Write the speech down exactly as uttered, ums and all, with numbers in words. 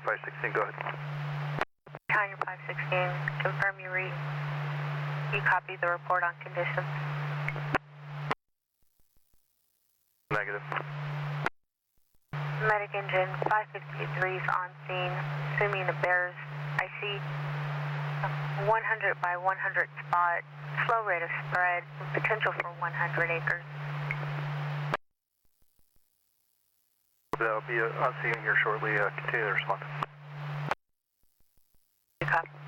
five sixteen, go ahead. Tiger five sixteen, confirm you read. You copy the report on conditions. Negative. Medic engine five fifty-three is on scene, assuming the bears. I see one hundred by one hundred spot, slow rate of spread, potential for one hundred acres. That'll be uh, on scene here shortly. Uh, continue to respond. You copy.